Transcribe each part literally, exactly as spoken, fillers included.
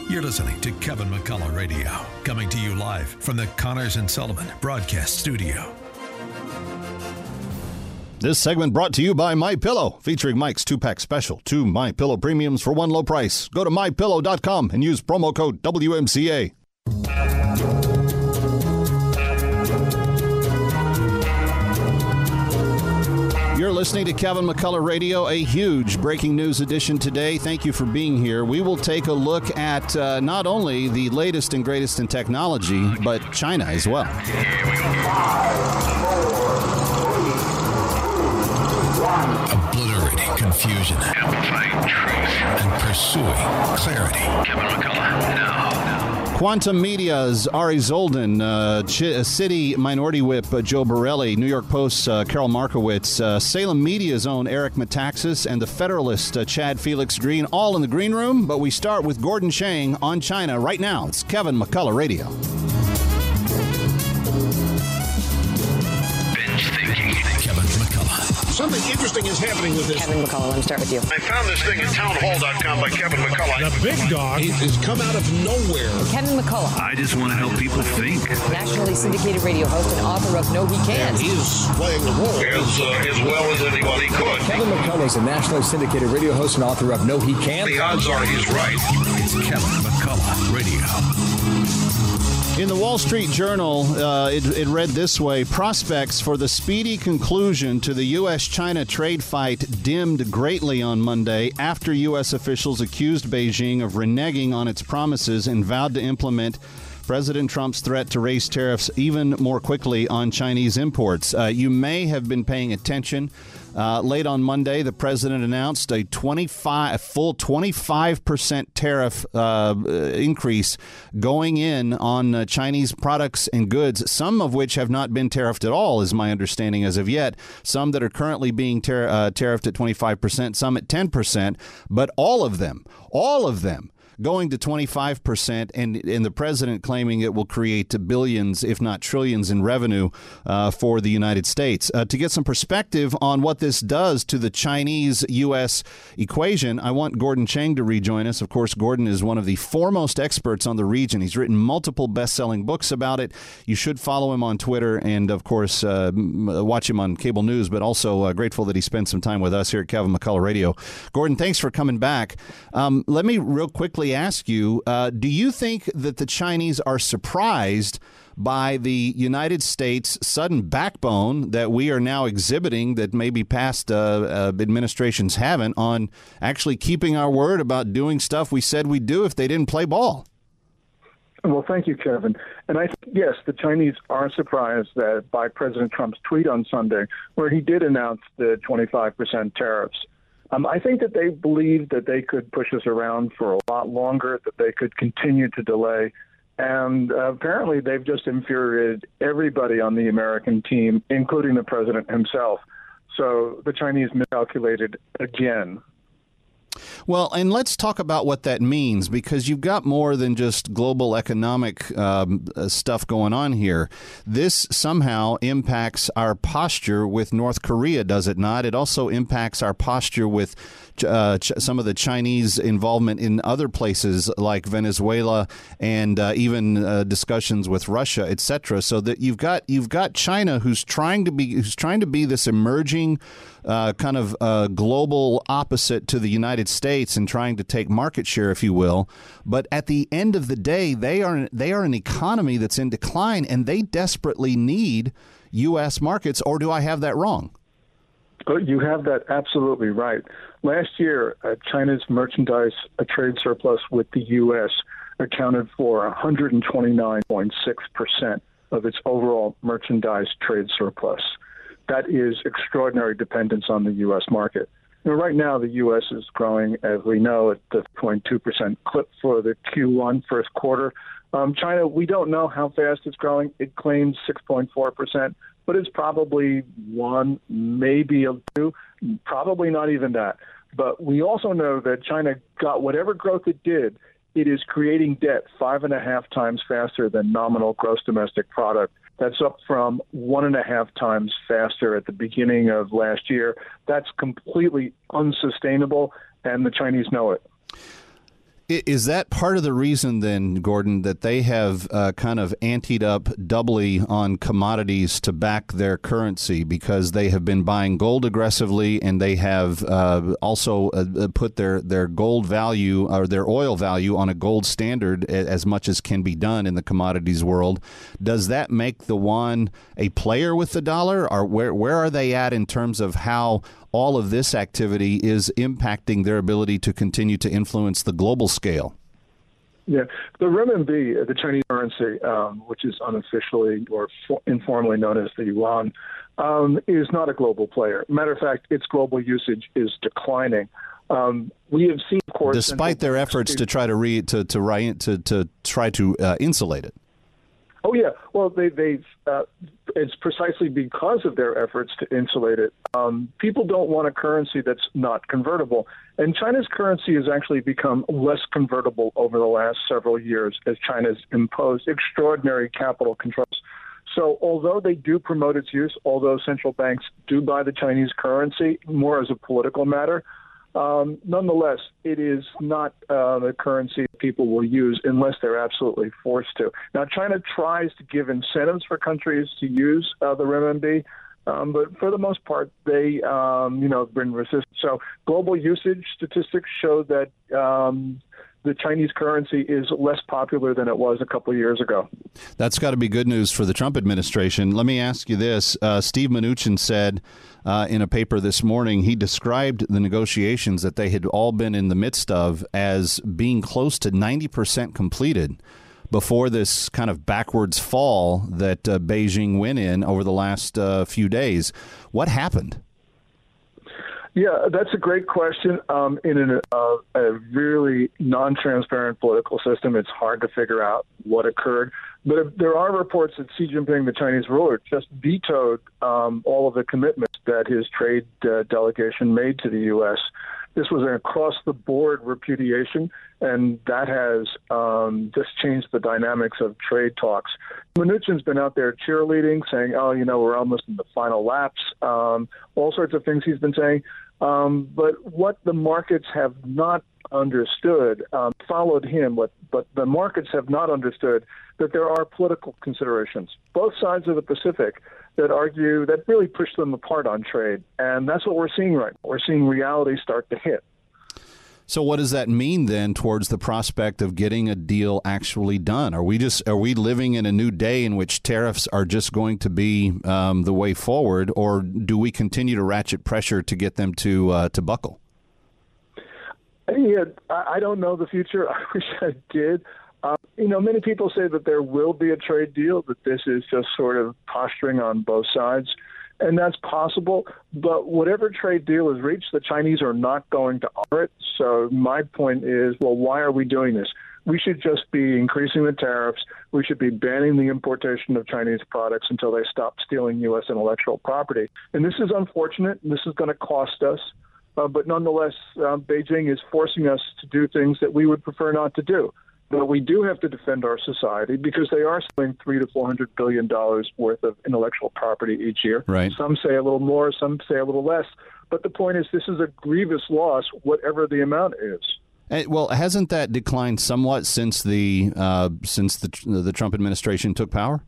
You're listening to Kevin McCullough Radio, coming to you live from the Connors and Sullivan Broadcast Studio. This segment brought to you by MyPillow, featuring Mike's two-pack special. Two MyPillow premiums for one low price. Go to my pillow dot com and use promo code W M C A. You're listening to Kevin McCullough Radio, a huge breaking news edition today. Thank you for being here. We will take a look at uh, not only the latest and greatest in technology, but China as well. Here we go. Five, four, three, two, one. Obliterating confusion. Amplifying truth. And pursuing clarity. Kevin McCullough, now. Quantum Media's Ari Zoldan, uh, Ch- City Minority Whip uh, Joe Borelli, New York Post's uh, Carol Markowitz, uh, Salem Media's own Eric Metaxas, and the Federalist uh, Chad Felix Green, all in the green room. But we start with Gordon Chang on China right now. It's Kevin McCullough Radio. Binge thinking. Kevin McCullough. Something interesting is happening with this. Kevin McCullough, let me start with you. I found this thing at townhall dot com by Kevin McCullough. The big dog He has come out of nowhere. Kevin McCullough, I just want to help people think. nationally syndicated radio host and author of No He Can. He is playing the role as, uh, as well as anybody could. Kevin McCullough is a nationally syndicated radio host and author of No He Can. The odds are he's right. It's Kevin McCullough Radio. In the Wall Street Journal, uh, it, it read this way: prospects for the speedy conclusion to the U S China trade fight dimmed greatly on Monday after U S officials accused Beijing of reneging on its promises and vowed to implement President Trump's threat to raise tariffs even more quickly on Chinese imports. Uh, you may have been paying attention. Uh, late on Monday, the president announced a twenty-five, a full twenty-five percent tariff uh, increase going in on uh, Chinese products and goods, some of which have not been tariffed at all, is my understanding as of yet. Some that are currently being tar- uh, tariffed at twenty-five percent, some at ten percent, but all of them, all of them, going to twenty-five percent, and, and the president claiming it will create billions, if not trillions, in revenue uh, for the United States. Uh, to get some perspective on what this does to the Chinese-U S equation, I want Gordon Chang to rejoin us. Of course, Gordon is one of the foremost experts on the region. He's written multiple best-selling books about it. You should follow him on Twitter and, of course, uh, watch him on cable news, but also uh, grateful that he spent some time with us here at Kevin McCullough Radio. Gordon, thanks for coming back. Um, let me real quickly ask you, uh, do you think that the Chinese are surprised by the United States' sudden backbone that we are now exhibiting that maybe past uh, uh, administrations haven't on actually keeping our word about doing stuff we said we'd do if they didn't play ball? Well, thank you, Kevin. And I think, yes, the Chinese are surprised that by President Trump's tweet on Sunday, where he did announce the twenty-five percent tariffs. Um, I think that they believe that they could push us around for a lot longer, that they could continue to delay. And uh, apparently they've just infuriated everybody on the American team, including the president himself. So the Chinese miscalculated again. Well, and let's talk about what that means, because you've got more than just global economic um, stuff going on here. This somehow impacts our posture with North Korea, does it not? It also impacts our posture with uh, ch- some of the Chinese involvement in other places like Venezuela and uh, even uh, discussions with Russia, et cetera. So that you've got you've got China who's trying to be who's trying to be this emerging Uh, kind of uh, global opposite to the United States and trying to take market share, if you will. But at the end of the day, they are they are an economy that's in decline, and they desperately need U S markets. Or do I have that wrong? You have that absolutely right. Last year, uh, China's merchandise uh, trade surplus with the U S accounted for one hundred twenty-nine point six percent of its overall merchandise trade surplus. That is extraordinary dependence on the U S market. You know, right now, the U S is growing, as we know, at the zero point two percent clip for the Q one first quarter. Um, China, we don't know how fast it's growing. It claims six point four percent, but it's probably one, maybe a two, probably not even that. But we also know that China got whatever growth it did, it is creating debt five and a half times faster than nominal gross domestic product. That's up from one and a half times faster at the beginning of last year. That's completely unsustainable, and the Chinese know it. Is that part of the reason then, Gordon, that they have uh, kind of anteed up doubly on commodities to back their currency because they have been buying gold aggressively and they have uh, also uh, put their, their gold value or their oil value on a gold standard as much as can be done in the commodities world? Does that make the yuan a player with the dollar, or where, where are they at in terms of how all of this activity is impacting their ability to continue to influence the global scale? Yeah, the renminbi, the Chinese currency, um, which is unofficially or for, informally known as the yuan, um, is not a global player. Matter of fact, its global usage is declining. Um, we have seen, of course, despite their efforts to try to re to to to, to try to uh, insulate it. Oh, yeah. Well, they, they've, uh, it's precisely because of their efforts to insulate it. Um, people don't want a currency that's not convertible. And China's currency has actually become less convertible over the last several years as China's imposed extraordinary capital controls. So although they do promote its use, although central banks do buy the Chinese currency more as a political matter, Um, nonetheless, it is not uh, the currency people will use unless they're absolutely forced to. Now, China tries to give incentives for countries to use uh, the renminbi, um, but for the most part, they, um, you know, have been resistant. So global usage statistics show that um, the Chinese currency is less popular than it was a couple of years ago. That's got to be good news for the Trump administration. Let me ask you this. Uh, Steve Mnuchin said uh, in a paper this morning, he described the negotiations that they had all been in the midst of as being close to ninety percent completed before this kind of backwards fall that uh, Beijing went in over the last uh, few days. What happened? Yeah, that's a great question. Um, in an, uh, a really non-transparent political system, it's hard to figure out what occurred. But there are reports that Xi Jinping, the Chinese ruler, just vetoed um, all of the commitments that his trade uh, delegation made to the U S. This was an across-the-board repudiation, and that has um, just changed the dynamics of trade talks. Mnuchin's been out there cheerleading, saying, oh, you know, we're almost in the final laps, um, all sorts of things he's been saying. Um, but what the markets have not understood, um, followed him, but, but the markets have not understood that there are political considerations, both sides of the Pacific, that argue, that really push them apart on trade. And that's what we're seeing right now. We're seeing reality start to hit. So what does that mean then towards the prospect of getting a deal actually done? Are we just are we living in a new day in which tariffs are just going to be um, the way forward, or do we continue to ratchet pressure to get them to uh, to buckle? Yeah, I don't know the future. I wish I did. Um, you know, many people say that there will be a trade deal, that this is just sort of posturing on both sides. And that's possible. But whatever trade deal is reached, the Chinese are not going to honor it. So my point is, well, why are we doing this? We should just be increasing the tariffs. We should be banning the importation of Chinese products until they stop stealing U S intellectual property. And this is unfortunate. And this is going to cost us. Uh, but nonetheless, uh, Beijing is forcing us to do things that we would prefer not to do. But we do have to defend our society because they are stealing three to four hundred billion dollars worth of intellectual property each year. Right. Some say a little more, some say a little less. But the point is, this is a grievous loss, whatever the amount is. And, well, hasn't that declined somewhat since the uh, since the the Trump administration took power?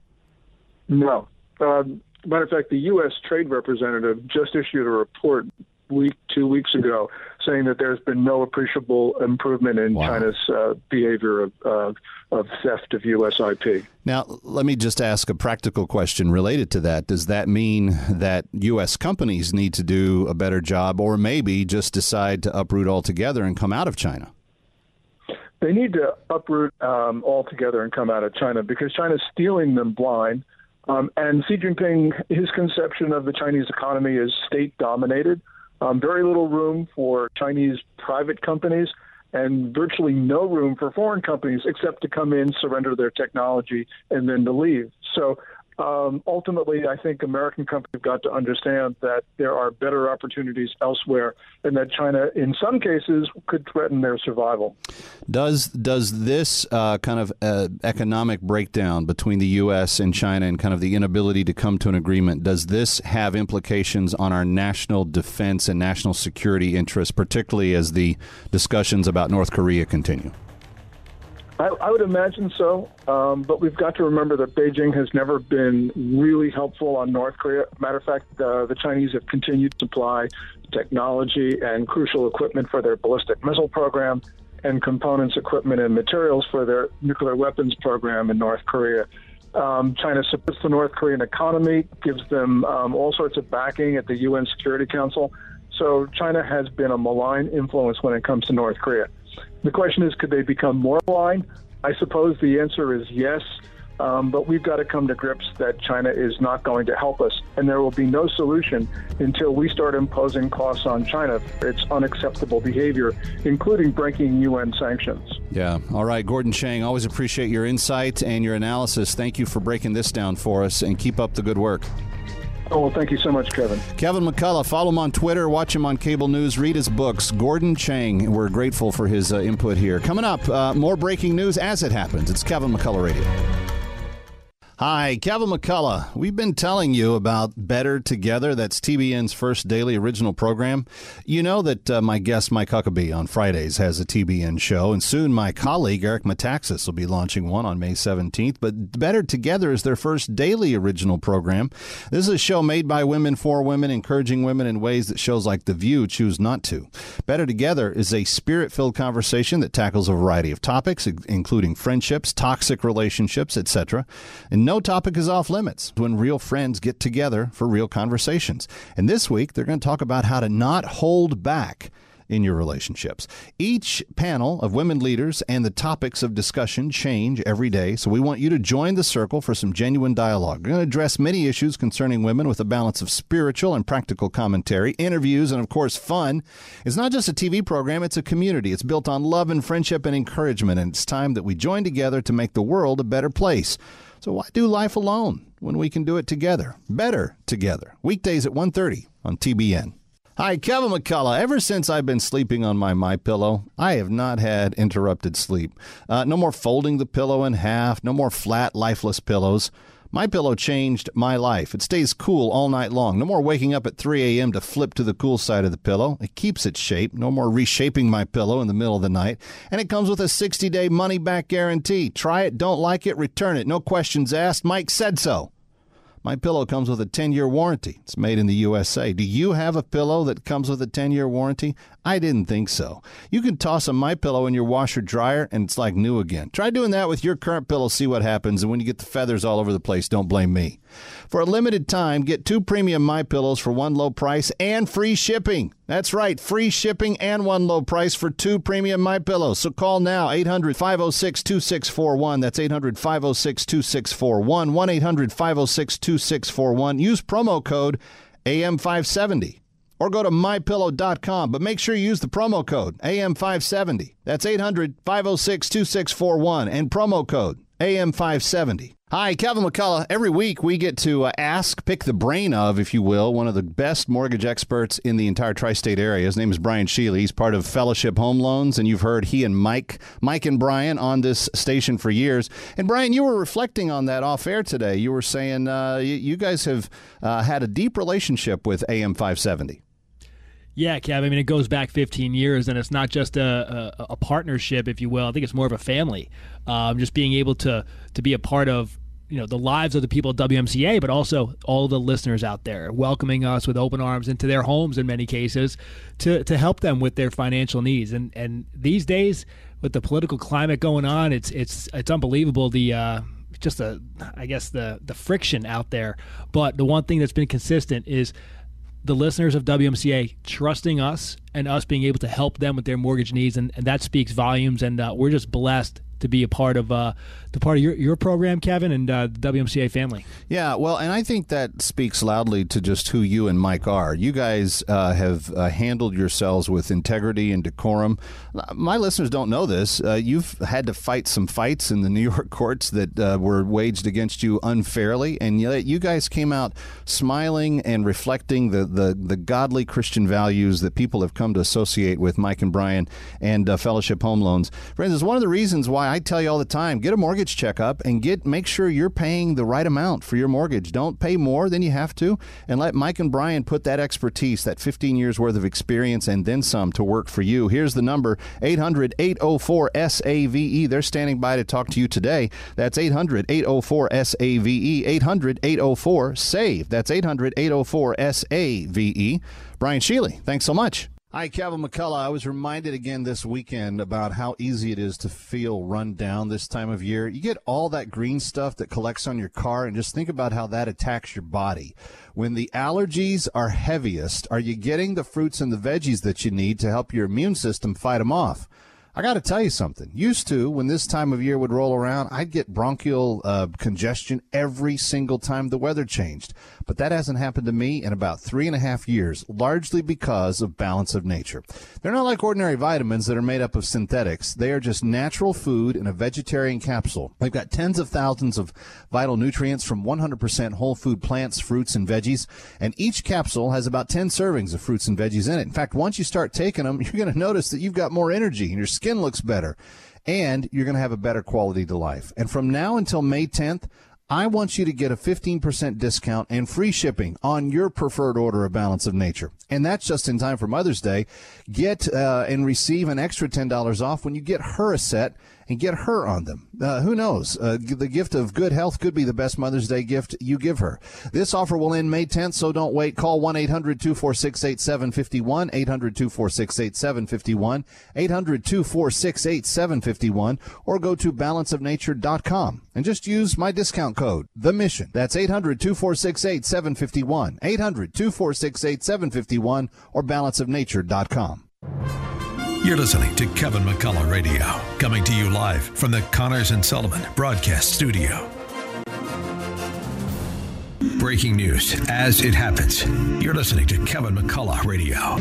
No. Um, matter of fact, the U S trade representative just issued a report week, two weeks ago, saying that there's been no appreciable improvement in wow. China's uh, behavior of, uh, of theft of U S I P. Now, let me just ask a practical question related to that. Does that mean that U S companies need to do a better job, or maybe just decide to uproot altogether and come out of China? They need to uproot um, altogether and come out of China because China's stealing them blind. Um, and Xi Jinping, his conception of the Chinese economy is state-dominated. Um, very little room for Chinese private companies and virtually no room for foreign companies except to come in, surrender their technology, and then to leave. So um, ultimately, I think American companies have got to understand that there are better opportunities elsewhere and that China, in some cases, could threaten their survival. Does does this uh, kind of uh, economic breakdown between the U S and China and kind of the inability to come to an agreement, does this have implications on our national defense and national security interests, particularly as the discussions about North Korea continue? I, I would imagine so, um, but we've got to remember that Beijing has never been really helpful on North Korea. Matter of fact, uh, the Chinese have continued to supply technology and crucial equipment for their ballistic missile program and components, equipment, and materials for their nuclear weapons program in North Korea. Um, China supports the North Korean economy, gives them um, all sorts of backing at the U N Security Council. So China has been a malign influence when it comes to North Korea. The question is, could they become more malign? I suppose the answer is yes, um, but we've got to come to grips that China is not going to help us, and there will be no solution until we start imposing costs on China for its unacceptable behavior, including breaking U N sanctions. Yeah. All right, Gordon Chang, always appreciate your insight and your analysis. Thank you for breaking this down for us, and keep up the good work. Oh, well, thank you so much, Kevin. Kevin McCullough, follow him on Twitter, watch him on cable news, read his books. Gordon Chang, we're grateful for his uh, input here. Coming up, uh, more breaking news as it happens. It's Kevin McCullough Radio. Hi, Kevin McCullough. We've been telling you about Better Together. That's T B N's first daily original program. You know that uh, my guest, Mike Huckabee, on Fridays has a T B N show, and soon my colleague, Eric Metaxas, will be launching one on May seventeenth. But Better Together is their first daily original program. This is a show made by women for women, encouraging women in ways that shows like The View choose not to. Better Together is a spirit-filled conversation that tackles a variety of topics, including friendships, toxic relationships, et cetera. And no topic is off limits when real friends get together for real conversations. And this week, they're going to talk about how to not hold back in your relationships. Each panel of women leaders and the topics of discussion change every day, so we want you to join the circle for some genuine dialogue. We're going to address many issues concerning women with a balance of spiritual and practical commentary, interviews, and, of course, fun. It's not just a T V program, it's a community. It's built on love and friendship and encouragement, and it's time that we join together to make the world a better place. So why do life alone when we can do it together? Better Together. Weekdays at one thirty on T B N. Hi, Kevin McCullough. Ever since I've been sleeping on my MyPillow, I have not had interrupted sleep. Uh, no more folding the pillow in half. No more flat, lifeless pillows. MyPillow changed my life. It stays cool all night long. No more waking up at three a.m. to flip to the cool side of the pillow. It keeps its shape. No more reshaping my pillow in the middle of the night. And it comes with a sixty-day money-back guarantee. Try it, don't like it, return it. No questions asked. Mike said so. MyPillow comes with a ten-year warranty. It's made in the U S A. Do you have a pillow that comes with a ten-year warranty? I didn't think so. You can toss a MyPillow in your washer dryer, and it's like new again. Try doing that with your current pillow, see what happens, and when you get the feathers all over the place, don't blame me. For a limited time, get two premium MyPillows for one low price and free shipping. That's right, free shipping and one low price for two premium MyPillows. So call now, eight hundred, five oh six, two six four one. That's eight hundred, five oh six, two six four one, one eight hundred, five oh six, two six four one. Use promo code A M five seventy. Or go to my pillow dot com, but make sure you use the promo code A M five seventy. That's eight hundred, five oh six, two six four one and promo code A M five seventy. Hi, Kevin McCullough. Every week we get to uh, ask, pick the brain of, if you will, one of the best mortgage experts in the entire tri-state area. His name is Brian Sheely. He's part of Fellowship Home Loans, and you've heard he and Mike, Mike and Brian on this station for years. And Brian, you were reflecting on that off air today. You were saying uh, you, you guys have uh, had a deep relationship with A M five seventy. Yeah, Kev. I mean, it goes back fifteen years, and it's not just a, a, a partnership, if you will. I think it's more of a family. Um, just being able to to be a part of, you know, the lives of the people at W M C A, but also all the listeners out there, welcoming us with open arms into their homes in many cases to to help them with their financial needs. And and these days, with the political climate going on, it's it's it's unbelievable. The uh, just the I guess the the friction out there. But the one thing that's been consistent is the listeners of W M C A trusting us and us being able to help them with their mortgage needs, and, and that speaks volumes. And uh, we're just blessed to be a part of uh, the part of your, your program, Kevin, and uh, the W M C A family. Yeah, well, and I think that speaks loudly to just who you and Mike are. You guys uh, have uh, handled yourselves with integrity and decorum. My listeners don't know this. Uh, you've had to fight some fights in the New York courts that uh, were waged against you unfairly, and yet you guys came out smiling and reflecting the, the, the godly Christian values that people have come to associate with Mike and Brian and uh, Fellowship Home Loans. Friends, it's one of the reasons why why I tell you all the time, get a mortgage checkup and get make sure you're paying the right amount for your mortgage. Don't pay more than you have to, and let Mike and Brian put that expertise, that fifteen years worth of experience and then some to work for you. Here's the number, eight hundred, eight oh four, S A V E. They're standing by to talk to you today. That's eight hundred, eight oh four, S A V E, eight hundred, eight oh four, S A V E. That's eight hundred, eight oh four, S A V E. Brian Shealy, thanks so much. Hi, Kevin McCullough. I was reminded again this weekend about how easy it is to feel run down this time of year. You get all that green stuff that collects on your car, and just think about how that attacks your body. When the allergies are heaviest, are you getting the fruits and the veggies that you need to help your immune system fight them off? I got to tell you something. Used to, when this time of year would roll around, I'd get bronchial uh, congestion every single time the weather changed. But that hasn't happened to me in about three and a half years, largely because of Balance of Nature. They're not like ordinary vitamins that are made up of synthetics. They are just natural food in a vegetarian capsule. They've got tens of thousands of vital nutrients from one hundred percent whole food plants, fruits, and veggies. And each capsule has about ten servings of fruits and veggies in it. In fact, once you start taking them, you're going to notice that you've got more energy and your skin looks better, and you're going to have a better quality to life. And from now until May tenth, I want you to get a fifteen percent discount and free shipping on your preferred order of Balance of Nature. And that's just in time for Mother's Day. Get uh, and receive an extra ten dollars off when you get her a set and get her on them. Uh, who knows? Uh, the gift of good health could be the best Mother's Day gift you give her. This offer will end May tenth, so don't wait. Call one eight hundred, two four six, eight seven five one, eight hundred, two four six, eight seven five one, eight hundred, two four six, eight seven five one, or go to balance of nature dot com and just use my discount code, The Mission. That's eight hundred, two four six, eight seven five one, eight hundred, two four six, eight seven five one, or balance of nature dot com. You're listening to Kevin McCullough Radio, coming to you live from the Connors and Sullivan Broadcast Studio. Breaking news as it happens. You're listening to Kevin McCullough Radio.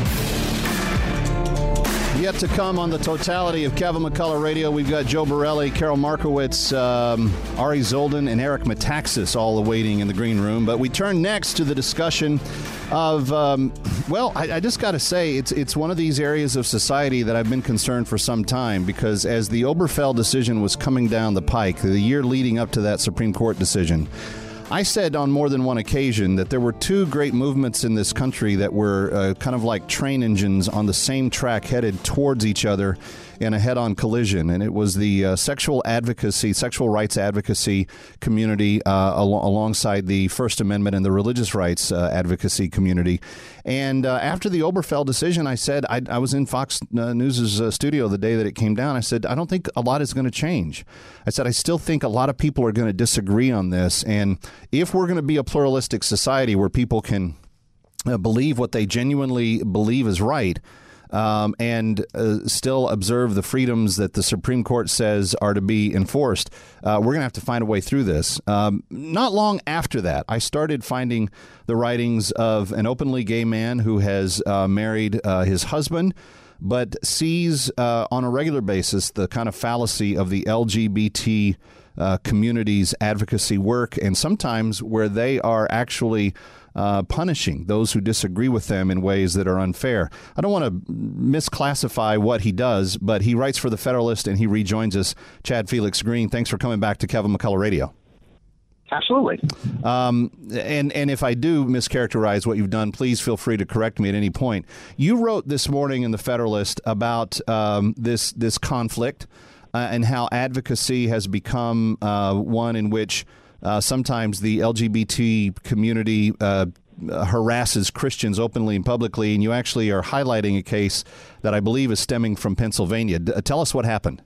Yet to come on the totality of Kevin McCullough Radio, we've got Joe Borelli, Carol Markowitz, um, Ari Zoldan, and Eric Metaxas all awaiting in the green room. But we turn next to the discussion of, um, well, I, I just got to say, it's it's one of these areas of society that I've been concerned for some time, because as the Obergefell decision was coming down the pike, the year leading up to that Supreme Court decision, I said on more than one occasion that there were two great movements in this country that were uh, kind of like train engines on the same track headed towards each other in a head-on collision, and it was the uh, sexual advocacy, sexual rights advocacy community uh, al- alongside the First Amendment and the religious rights uh, advocacy community. And uh, after the Obergefell decision, I said, I, I was in Fox uh, News' uh, studio the day that it came down. I said, I don't think a lot is going to change. I said, I still think a lot of people are going to disagree on this. And if we're going to be a pluralistic society where people can uh, believe what they genuinely believe is right, Um, and uh, still observe the freedoms that the Supreme Court says are to be enforced, uh, we're going to have to find a way through this. Um, not long after that, I started finding the writings of an openly gay man who has uh, married uh, his husband, but sees uh, on a regular basis the kind of fallacy of the L G B T uh, community's advocacy work, and sometimes where they are actually Uh, punishing those who disagree with them in ways that are unfair. I don't want to misclassify what he does, but he writes for the Federalist and he rejoins us. Chad Felix Green, thanks for coming back to Kevin McCullough Radio. Absolutely. Um, and, and if I do mischaracterize what you've done, please feel free to correct me at any point. You wrote this morning in the Federalist about um, this, this conflict uh, and how advocacy has become uh, one in which Uh, sometimes the L G B T community uh, harasses Christians openly and publicly, and you actually are highlighting a case that I believe is stemming from Pennsylvania. D- tell us what happened.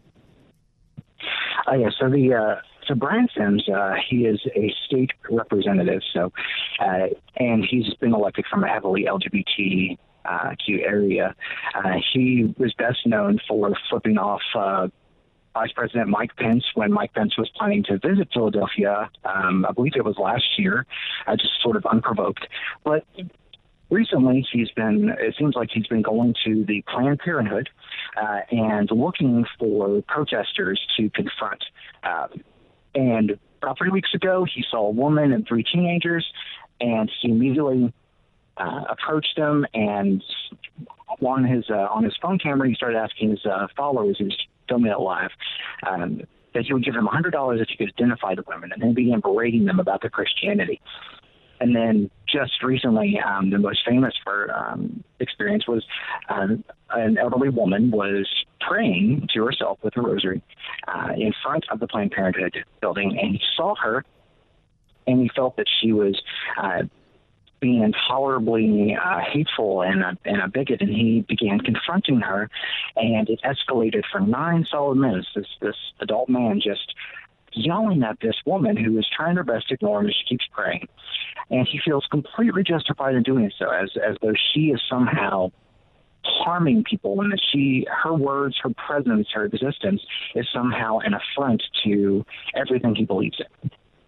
Uh, yeah, so the uh, so Brian Sims, uh, he is a state representative, so uh, and he's been elected from a heavily L G B T uh, Q area. Uh, he was best known for flipping off Uh, Vice President Mike Pence when Mike Pence was planning to visit Philadelphia. Um, I believe it was last year, uh, just sort of unprovoked. But recently, he's been, it seems like he's been going to the Planned Parenthood uh, and looking for protesters to confront. Uh, and about three weeks ago, he saw a woman and three teenagers, and he immediately uh, approached them, and on his uh, on his phone camera, he started asking his uh, followers, his filming it live, um, that he would give them one hundred dollars if you could identify the women, and then began berating them about their Christianity. And then just recently, um, the most famous for um, experience was um, an elderly woman was praying to herself with a rosary uh, in front of the Planned Parenthood building, and he saw her, and he felt that she was uh, being intolerably uh, hateful and a, and a bigot, and he began confronting her, and it escalated for nine solid minutes. This this adult man just yelling at this woman who is trying her best to ignore him as she keeps praying. And he feels completely justified in doing so, as as though she is somehow harming people, and that she, her words, her presence, her existence is somehow an affront to everything he believes in.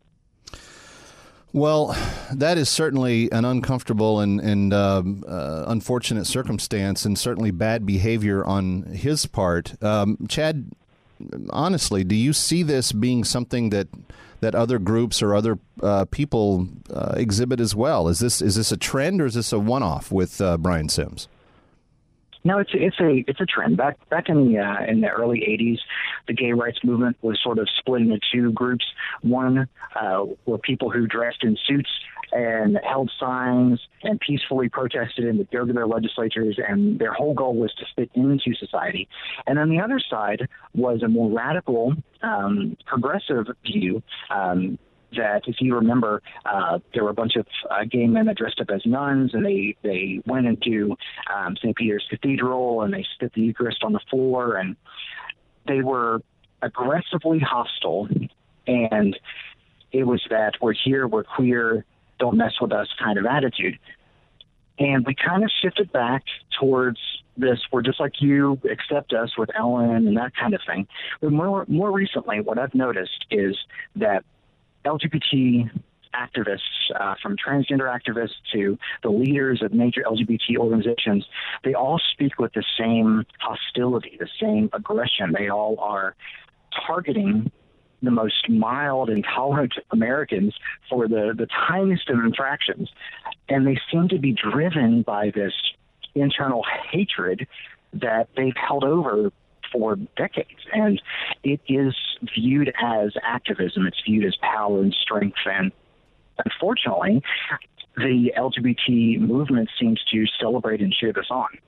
Well, that is certainly an uncomfortable and, and um, uh, unfortunate circumstance, and certainly bad behavior on his part. Um, Chad, honestly, do you see this being something that that other groups or other uh, people uh, exhibit as well? Is this is this a trend, or is this a one-off with uh, Brian Sims? No, it's it's a it's a trend. Back back in the uh, in the early eighties, the gay rights movement was sort of split into two groups. One uh, were people who dressed in suits and held signs and peacefully protested in the go to their legislatures, and their whole goal was to fit into society. And on the other side was a more radical, um, progressive view. Um, that if you remember, uh, there were a bunch of uh, gay men that dressed up as nuns, and they, they went into um, Saint Peter's Cathedral, and they spit the Eucharist on the floor, and they were aggressively hostile, and it was that we're here, we're queer, don't mess with us kind of attitude. And we kind of shifted back towards this, we're just like you, accept us with Ellen and that kind of thing. But more, more recently, what I've noticed is that L G B T activists, uh, from transgender activists to the leaders of major L G B T organizations, they all speak with the same hostility, the same aggression. They all are targeting the most mild and tolerant Americans for the, the tiniest of infractions. And they seem to be driven by this internal hatred that they've held over for decades. And it is viewed as activism. It's viewed as power and strength. And unfortunately, the L G B T movement seems to celebrate and cheer this on.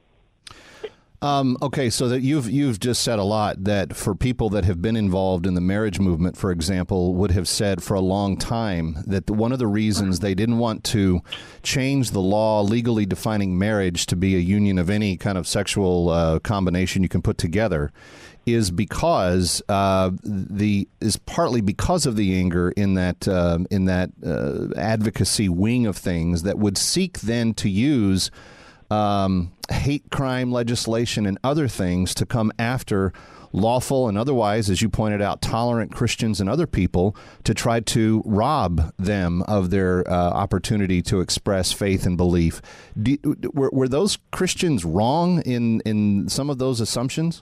Um, okay, so that you've you've just said a lot that for people that have been involved in the marriage movement, for example, would have said for a long time that the, one of the reasons they didn't want to change the law legally defining marriage to be a union of any kind of sexual uh, combination you can put together is because uh, the is partly because of the anger in that uh, in that uh, advocacy wing of things that would seek then to use Um, hate crime legislation and other things to come after lawful and otherwise, as you pointed out, tolerant Christians and other people to try to rob them of their uh, opportunity to express faith and belief. Do, were, were those Christians wrong in, in some of those assumptions?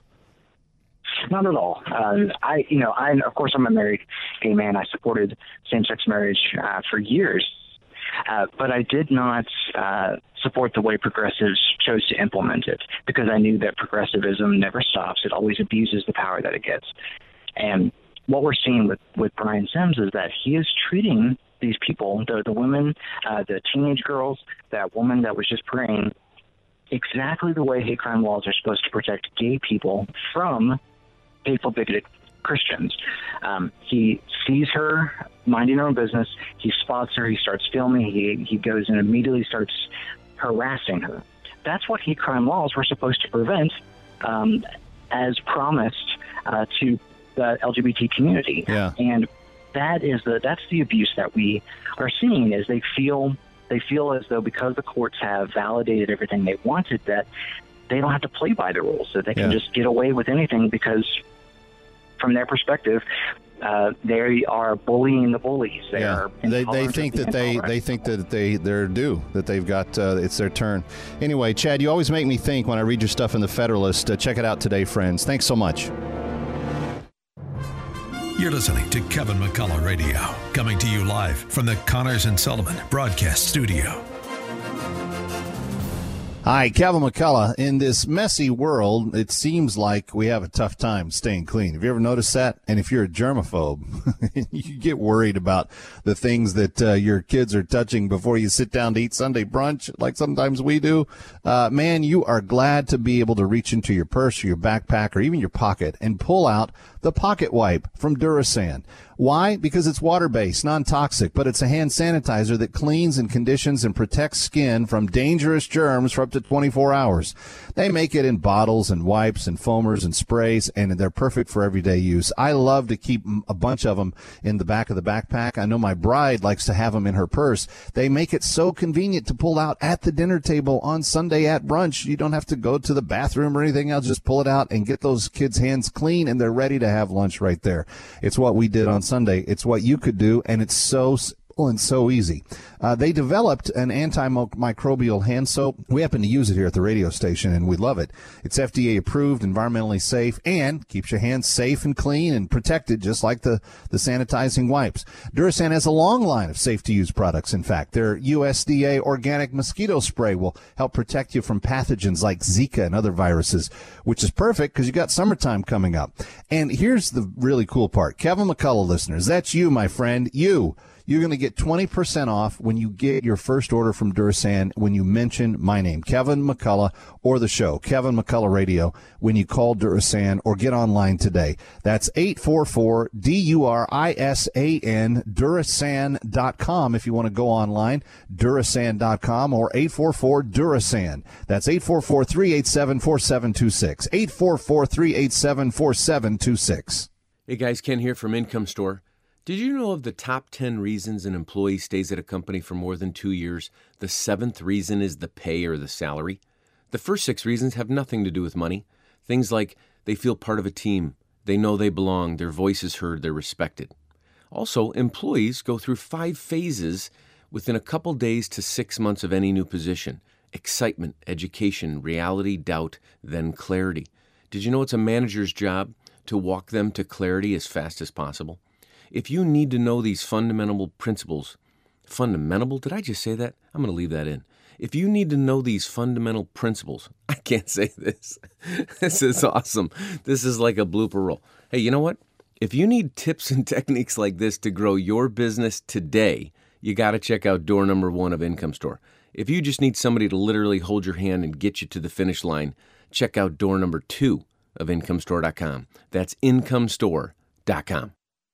Not at all. Uh, I, you know, I, of course, I'm a married gay man. I supported same-sex marriage uh, for years. Uh, but I did not uh, support the way progressives chose to implement it, because I knew that progressivism never stops. It always abuses the power that it gets. And what we're seeing with, with Brian Sims is that he is treating these people, the, the women, uh, the teenage girls, that woman that was just praying, exactly the way hate crime laws are supposed to protect gay people from hateful, bigoted Christians. Um, he sees her minding her own business. He spots her. He starts filming. He he goes and immediately starts harassing her. That's what hate crime laws were supposed to prevent, um, as promised uh, to the L G B T community. Yeah. And that is the that's the abuse that we are seeing. Is they feel they feel as though because the courts have validated everything they wanted, that they don't have to play by the rules, that they can Yeah. just get away with anything because, from their perspective, uh, they are bullying the bullies. They yeah, are they they intolerant think of the that they intolerant. they think that they they're due, that they've got uh, it's their turn. Anyway, Chad, you always make me think when I read your stuff in the Federalist. Uh, check it out today, friends. Thanks so much. You're listening to Kevin McCullough Radio, coming to you live from the Connors and Sullivan Broadcast Studio. Hi, Kevin McCullough. In this messy world, it seems like we have a tough time staying clean. Have you ever noticed that? And if you're a germaphobe, you get worried about the things that uh, your kids are touching before you sit down to eat Sunday brunch, like sometimes we do. Uh, man, you are glad to be able to reach into your purse or your backpack or even your pocket and pull out the Pocket Wipe from Durasan. Why? Because it's water-based, non-toxic, but it's a hand sanitizer that cleans and conditions and protects skin from dangerous germs for up to twenty-four hours. They make it in bottles and wipes and foamers and sprays, and they're perfect for everyday use. I love to keep a bunch of them in the back of the backpack. I know my bride likes to have them in her purse. They make it so convenient to pull out at the dinner table on Sunday at brunch. You don't have to go to the bathroom or anything else. Just pull it out and get those kids' hands clean, and they're ready to have lunch right there. It's what we did on Sunday. It's what you could do, and it's so simple and so easy. Uh, they developed an antimicrobial hand soap. We happen to use it here at the radio station, and we love it. It's F D A approved, environmentally safe, and keeps your hands safe and clean and protected, just like the, the sanitizing wipes. Durasan has a long line of safe-to-use products. In fact, their U S D A organic mosquito spray will help protect you from pathogens like Zika and other viruses, which is perfect because you got summertime coming up. And here's the really cool part. Kevin McCullough listeners, that's you, my friend, you. You're going to get twenty percent off when you get your first order from Durasan when you mention my name, Kevin McCullough, or the show, Kevin McCullough Radio, when you call Durasan or get online today. That's eight four four D U R I S A N, Durasan dot com if you want to go online, Durasan dot com, or eight four four Durasan. That's eight four four, three eight seven, four seven two six, eight four four, three eight seven, four seven two six. Hey guys, Ken here from Income Store. Did you know of the top ten reasons an employee stays at a company for more than two years? The seventh reason is the pay or the salary. The first six reasons have nothing to do with money. Things like they feel part of a team, they know they belong, their voice is heard, they're respected. Also, employees go through five phases within a couple days to six months of any new position. Excitement, education, reality, doubt, then clarity. Did you know it's a manager's job to walk them to clarity as fast as possible? If you need to know these fundamental principles, fundamental, did I just say that? I'm going to leave that in. If you need to know these fundamental principles, I can't say this. This is awesome. This is like a blooper roll. Hey, you know what? If you need tips and techniques like this to grow your business today, you got to check out door number one of Income Store. If you just need somebody to literally hold your hand and get you to the finish line, check out door number two of income store dot com. That's income store dot com.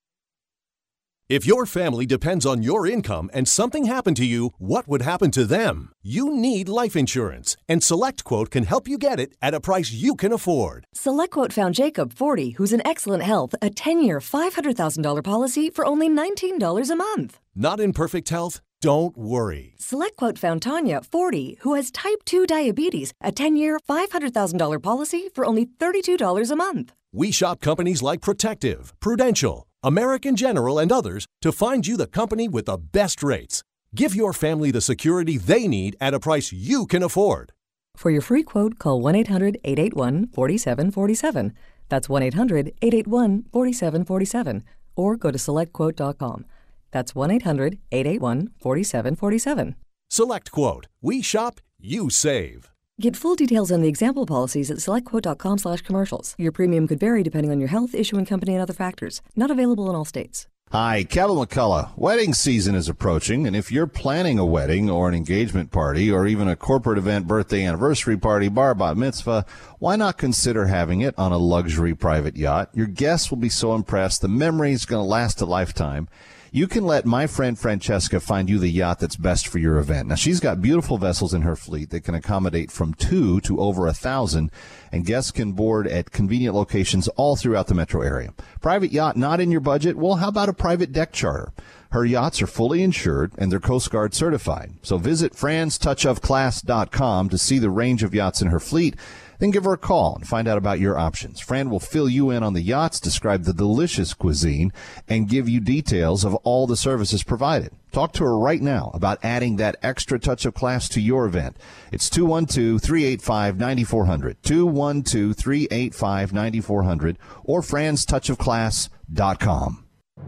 If your family depends on your income and something happened to you, what would happen to them? You need life insurance, and SelectQuote can help you get it at a price you can afford. SelectQuote found Jacob, forty, who's in excellent health, a ten-year, five hundred thousand dollars policy for only nineteen dollars a month. Not in perfect health? Don't worry. SelectQuote found Tanya, forty, who has type two diabetes, a ten-year, five hundred thousand dollars policy for only thirty-two dollars a month. We shop companies like Protective, Prudential, American General, and others to find you the company with the best rates. Give your family the security they need at a price you can afford. For your free quote, call one eight hundred, eight eight one, four seven four seven. That's one eight hundred, eight eight one, four seven four seven. Or go to select quote dot com. That's one eight hundred, eight eight one, four seven four seven. SelectQuote. We shop, you save. Get full details on the example policies at select quote dot com slash commercials. Your premium could vary depending on your health, issuing company, and other factors. Not available in all states. Hi, Kevin McCullough. Wedding season is approaching, and if you're planning a wedding or an engagement party or even a corporate event, birthday, anniversary party, bar, bat mitzvah, why not consider having it on a luxury private yacht? Your guests will be so impressed. The memory is going to last a lifetime. You can let my friend Francesca find you the yacht that's best for your event. Now, she's got beautiful vessels in her fleet that can accommodate from two to over a thousand, and guests can board at convenient locations all throughout the metro area. Private yacht not in your budget? Well, how about a private deck charter? Her yachts are fully insured, and they're Coast Guard certified. So visit frans touch of class dot com to see the range of yachts in her fleet. Then give her a call and find out about your options. Fran will fill you in on the yachts, describe the delicious cuisine, and give you details of all the services provided. Talk to her right now about adding that extra touch of class to your event. It's two one two, three eight five, nine four zero zero, two one two, three eight five, nine four zero zero, or frans touch of class dot com.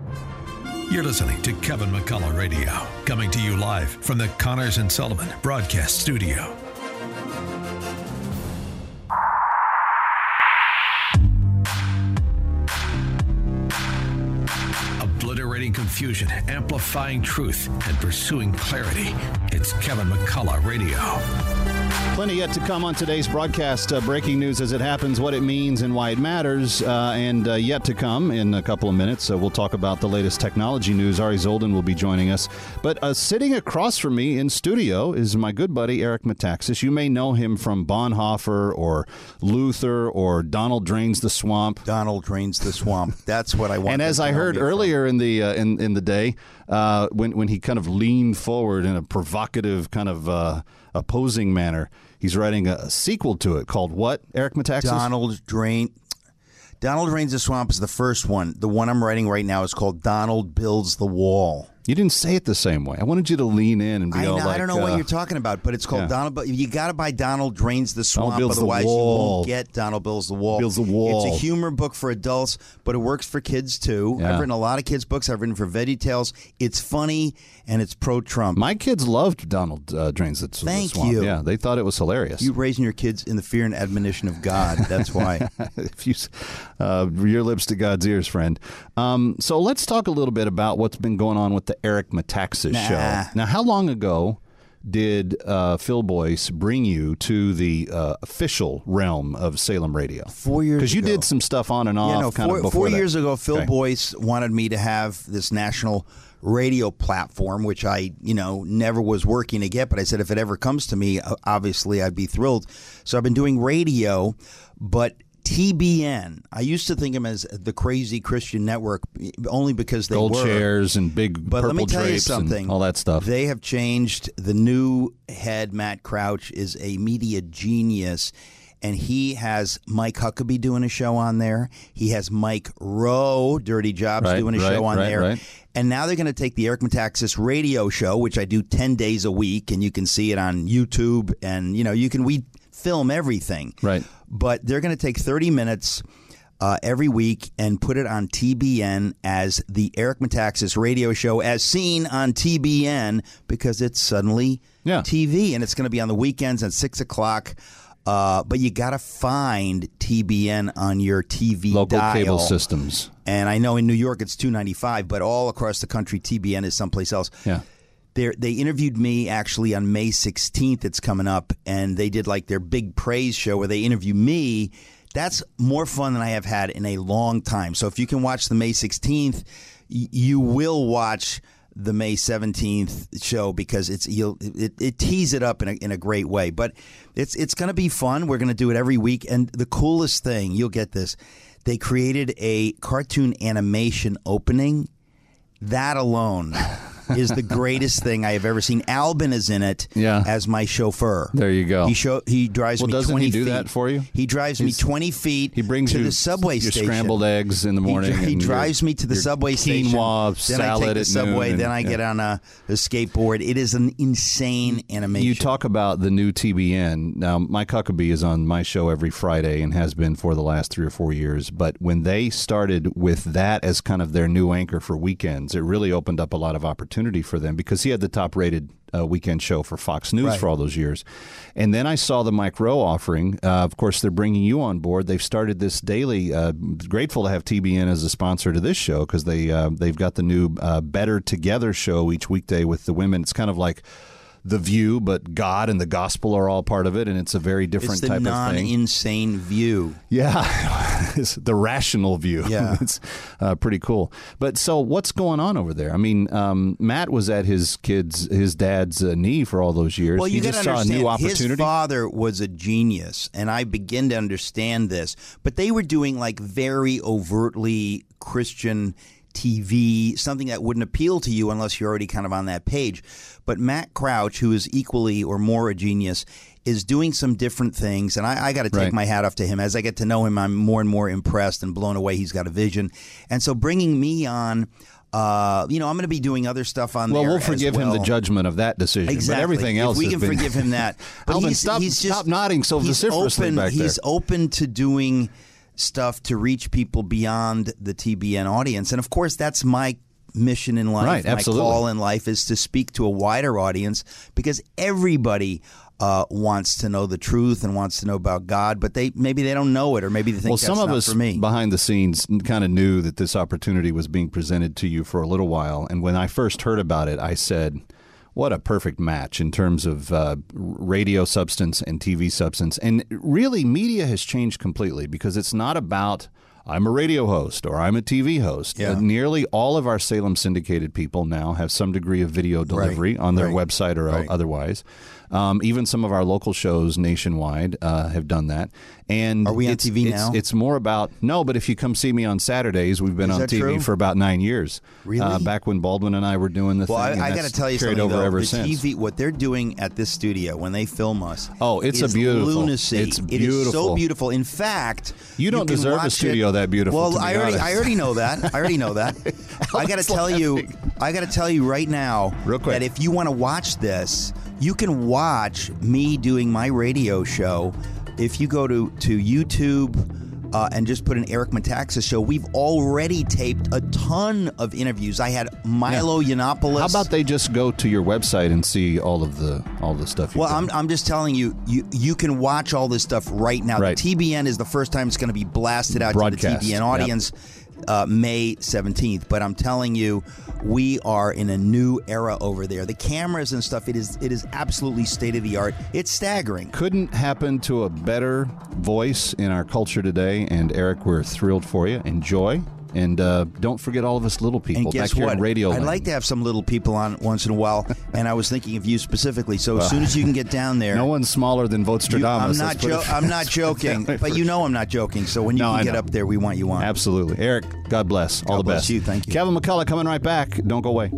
You're listening to Kevin McCullough Radio, coming to you live from the Connors and Sullivan Broadcast Studio. eliminating confusion, amplifying truth, and pursuing clarity. It's Kevin McCullough Radio. Plenty yet to come on today's broadcast. Uh, breaking news as it happens, what it means and why it matters. Uh, and uh, yet to come in a couple of minutes. So we'll talk about the latest technology news. Ari Zoldan will be joining us. But uh, sitting across from me in studio is my good buddy, Eric Metaxas. You may know him from Bonhoeffer or Luther or Donald Drains the Swamp. Donald Drains the Swamp. That's what I want. And as I heard earlier in the uh, in, in the day, uh, when, when he kind of leaned forward in a provocative kind of uh, opposing manner, he's writing a sequel to it called what, Eric Metaxas? Donald Drain. Donald Drains the Swamp is the first one. The one I'm writing right now is called Donald Builds the Wall. You didn't say it the same way. I wanted you to lean in and be I all know, like... I don't know uh, what you're talking about, but it's called yeah. Donald... But you got to buy Donald Drains the Swamp, Builds the otherwise you Wall. won't get Donald Builds the Wall. Builds the Wall. It's a humor book for adults, but it works for kids, too. Yeah. I've written a lot of kids' books. I've written for VeggieTales. It's funny, and it's pro-Trump. My kids loved Donald uh, Drains the, Thank the Swamp. you. Yeah, they thought it was hilarious. You raising your kids in the fear and admonition of God. That's why. if you, uh, your lips to God's ears, friend. Um, so let's talk a little bit about what's been going on with the Eric Metaxas Nah. show. Now, how long ago did uh, Phil Boyce bring you to the uh, official realm of Salem Radio? Four years ago. Because you did some stuff on and off Yeah, no, kind four, of before four that. years ago, Phil Okay. Boyce wanted me to have this national radio platform, which I, you know, never was working to get. But I said, if it ever comes to me, obviously I'd be thrilled. So I've been doing radio, but T B N, I used to think of them as the crazy Christian network only because they Gold were. chairs and big But purple let me tell you drapes and something. all that stuff. They have changed. The new head, Matt Crouch, is a media genius. And he has Mike Huckabee doing a show on there. He has Mike Rowe, Dirty Jobs, Right, doing a right, show on right, there. right. And now they're going to take the Eric Metaxas radio show, which I do ten days a week, and you can see it on YouTube. And, you know, you can we film everything. Right. But they're going to take thirty minutes uh, every week and put it on T B N as the Eric Metaxas radio show as seen on T B N because it's suddenly Yeah. T V. And it's going to be on the weekends at six o'clock. Uh, but you got to find T B N on your T V Local dial. cable systems. And I know in New York it's two ninety-five, but all across the country T B N is someplace else. Yeah. They they interviewed me actually on May sixteenth. It's coming up, and they did like their big praise show where they interview me. That's more fun than I have had in a long time. So if you can watch the May sixteenth, y- you will watch the May seventeenth show because it's you'll it, it tees it up in a in a great way. But it's it's going to be fun. We're going to do it every week, and the coolest thing, you'll get this. They created a cartoon animation opening. That alone is the greatest thing I have ever seen. Albin is in it Yeah. as my chauffeur. There you go. He show he drives Well, me doesn't twenty he do feet. that for you? He drives He's- me twenty feet. He brings to you the subway your station. scrambled eggs in the He morning. dri- He, and your- drives me to the your subway station. quinoa Then I salad take the at subway. noon then and- I get yeah. on a, a skateboard. It is an insane animation. You talk about the new T B N. Now, Mike Huckabee is on my show every Friday and has been for the last three or four years. But when they started with that as kind of their new anchor for weekends, it really opened up a lot of opportunity for them because he had the top-rated uh, weekend show for Fox News Right. for all those years. And then I saw the Mike Rowe offering. Uh, of course, they're bringing you on board. They've started this daily. Uh, grateful to have T B N as a sponsor to this show because they, uh, they've got the new uh, Better Together show each weekday with the women. It's kind of like The View, but God and the gospel are all part of it, and it's a very different it's the type of thing. non-insane view. Yeah, it's the rational view. Yeah. It's uh, pretty cool. But so what's going on over there? I mean, um, Matt was at his kid's, his dad's uh, knee for all those years. Well, you, you got just to saw a understand, new opportunity. his father was a genius, and I begin to understand this. But they were doing like very overtly Christian T V, something that wouldn't appeal to you unless you're already kind of on that page. But Matt Crouch, who is equally or more a genius, is doing some different things. And I, I got to take Right. my hat off to him. As I get to know him, I'm more and more impressed and blown away. He's got a vision. And so bringing me on, uh, you know, I'm going to be doing other stuff on well, there we'll as forgive him well. the judgment of that decision. Exactly. But everything else if we has can been... forgive him that. But Alvin, he's, stop, he's just, stop nodding so he's vociferously open, back there. He's open to doing stuff to reach people beyond the T B N audience. And, of course, that's my mission in life. Right, my absolutely. call in life is to speak to a wider audience because everybody uh, wants to know the truth and wants to know about God, but they maybe they don't know it, or maybe they think well, that's some of not us for me. behind the scenes kind of knew that this opportunity was being presented to you for a little while, and when I first heard about it, I said, what a perfect match in terms of uh, radio substance and T V substance. And really, media has changed completely because it's not about I'm a radio host or I'm a T V host. Yeah. Uh, nearly all of our Salem syndicated people now have some degree of video delivery Right. on their Right. website or Right. otherwise. Um, even some of our local shows nationwide uh, have done that. And Are we on it's, T V it's, now? It's more about, no, but if you come see me on Saturdays, we've been Is on that T V true? for about nine years. Really? Uh, back when Baldwin and I were doing the Well, thing. and I, I got that's to tell you carried something, over though. ever The since. T V, what they're doing at this studio when they film us, Oh, it's a is beautiful. lunacy. It's It is so beautiful. beautiful. In fact, You don't can deserve a watch studio it- that beautiful, Well, to be I already, honest. I already know that. I already know that. I got to tell you, I got to tell you right now, Real quick. that if you want to watch this, you can watch me doing my radio show. If you go to to YouTube. Uh, and just put in Eric Metaxas show. We've already taped a ton of interviews. I had Milo Yiannopoulos. How about they just go to your website and see all of the all the stuff? You've Well, done? I'm, I'm just telling you, you, you can watch all this stuff right now. Right. The T B N is the first time it's going to be blasted out to the Broadcast. T B N Yep. audience uh, May seventeenth. But I'm telling you, we are in a new era over there. The cameras and stuff, it is it is absolutely state of the art. It's staggering. Couldn't happen to a better voice in our culture today. And Eric, we're thrilled for you. Enjoy. And uh, don't forget all of us little people And guess back here what? in radio I'd land. like to have some little people on once in a while, and I was thinking of you specifically. So as soon as you can get down there, No one's smaller than you- Vostradamus. I'm let's not put it- jo- I'm not joking, but you know I'm not joking. So when you No, can I get know. up there, we want you on. Absolutely. Eric, God bless. All God the bless best. you. Thank you. Kevin McCullough coming right back. Don't go away.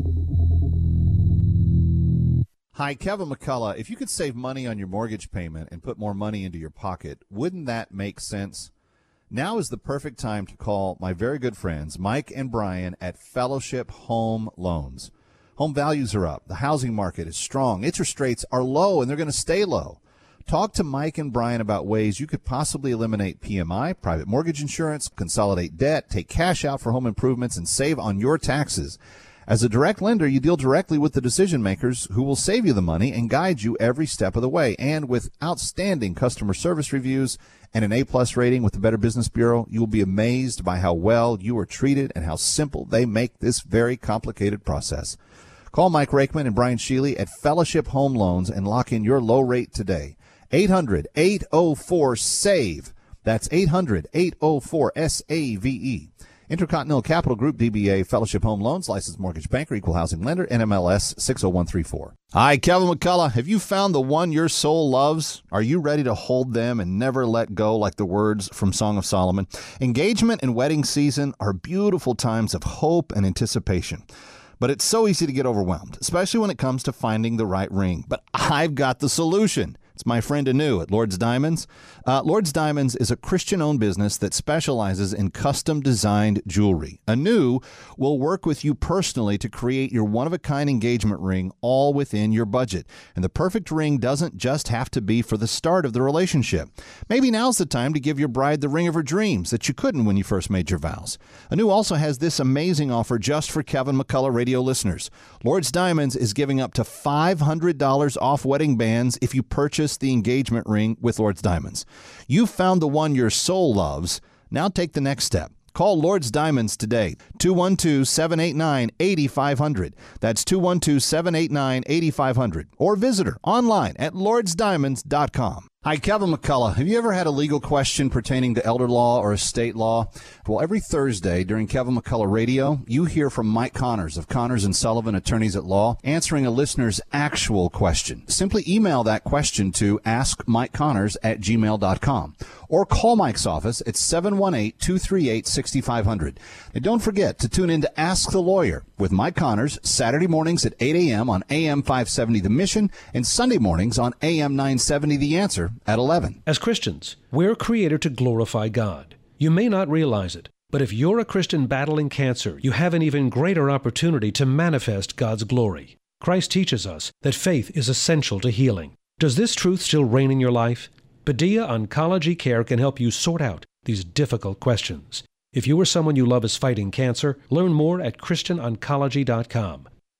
Hi, Kevin McCullough. If you could save money on your mortgage payment and put more money into your pocket, wouldn't that make sense? Now is the perfect time to call my very good friends, Mike and Brian at Fellowship Home Loans. Home values are up. The housing market is strong. Interest rates are low, and they're going to stay low. Talk to Mike and Brian about ways you could possibly eliminate P M I, private mortgage insurance, consolidate debt, take cash out for home improvements, and save on your taxes. As a direct lender, you deal directly with the decision makers who will save you the money and guide you every step of the way. And with outstanding customer service reviews and an A-plus rating with the Better Business Bureau, you will be amazed by how well you are treated and how simple they make this very complicated process. Call Mike Rakeman and Brian Sheely at Fellowship Home Loans and lock in your low rate today. eight hundred, eight oh four, SAVE. That's eight hundred, eight oh four, S A V E. Intercontinental Capital Group, D B A, Fellowship Home Loans, licensed mortgage banker, equal housing lender, N M L S six oh one three four. Hi, Kevin McCullough. Have you found the one your soul loves? Are you ready to hold them and never let go like the words from Song of Solomon? Engagement and wedding season are beautiful times of hope and anticipation. But it's so easy to get overwhelmed, especially when it comes to finding the right ring. But I've got the solution. It's my friend Anu at Lord's Diamonds. Uh, Lord's Diamonds is a Christian-owned business that specializes in custom-designed jewelry. Anu will work with you personally to create your one-of-a-kind engagement ring, all within your budget. And the perfect ring doesn't just have to be for the start of the relationship. Maybe now's the time to give your bride the ring of her dreams that you couldn't when you first made your vows. Anu also has this amazing offer just for Kevin McCullough radio listeners. Lord's Diamonds is giving up to five hundred dollars off wedding bands if you purchase the engagement ring with Lord's Diamonds. You've found the one your soul loves. Now take the next step. Call Lord's Diamonds today, two one two, seven eight nine, eight five zero zero. That's two one two, seven eight nine, eight five zero zero. Or visit her online at lords diamonds dot com. Hi, Kevin McCullough. Have you ever had a legal question pertaining to elder law or estate law? Well, every Thursday during Kevin McCullough Radio, you hear from Mike Connors of Connors and Sullivan Attorneys at Law, answering a listener's actual question. Simply email that question to ask mike connors at gmail dot com or call Mike's office at seven one eight, two three eight, six five zero zero. And don't forget to tune in to Ask the Lawyer with Mike Connors Saturday mornings at eight a.m. on A M five seventy The Mission and Sunday mornings on A M nine seventy The Answer at eleven. As Christians, we're created to glorify God. You may not realize it, but if you're a Christian battling cancer, you have an even greater opportunity to manifest God's glory. Christ teaches us that faith is essential to healing. Does this truth still reign in your life? Padilla Oncology Care can help you sort out these difficult questions. If you or someone you love is fighting cancer, learn more at christian oncology dot com.